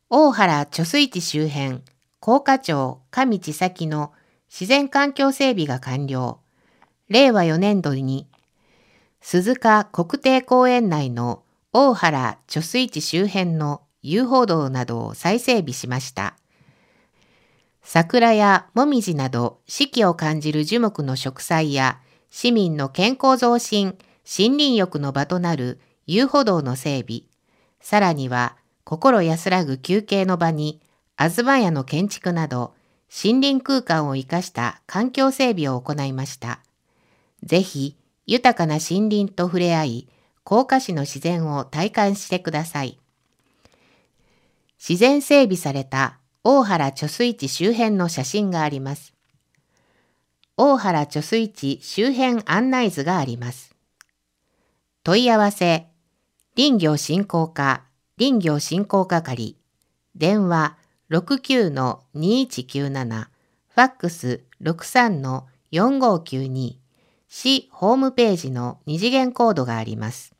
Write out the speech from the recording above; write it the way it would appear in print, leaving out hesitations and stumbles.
大原貯水池周辺、甲賀町上地崎の自然環境整備が完了。令和4年度に、鈴鹿国定公園内の大原貯水池周辺の遊歩道などを再整備しました。桜やもみじなど四季を感じる樹木の植栽や市民の健康増進、森林浴の場となる遊歩道の整備、さらには心安らぐ休憩の場に東屋の建築など森林空間を生かした環境整備を行いました。ぜひ豊かな森林と触れ合い、甲賀市の自然を体感してください。自然整備された大原貯水池周辺の写真があります。大原貯水池周辺案内図があります。問い合わせ、林業振興課、林業振興係、電話69-2197、ファックス63-4592、市ホームページの二次元コードがあります。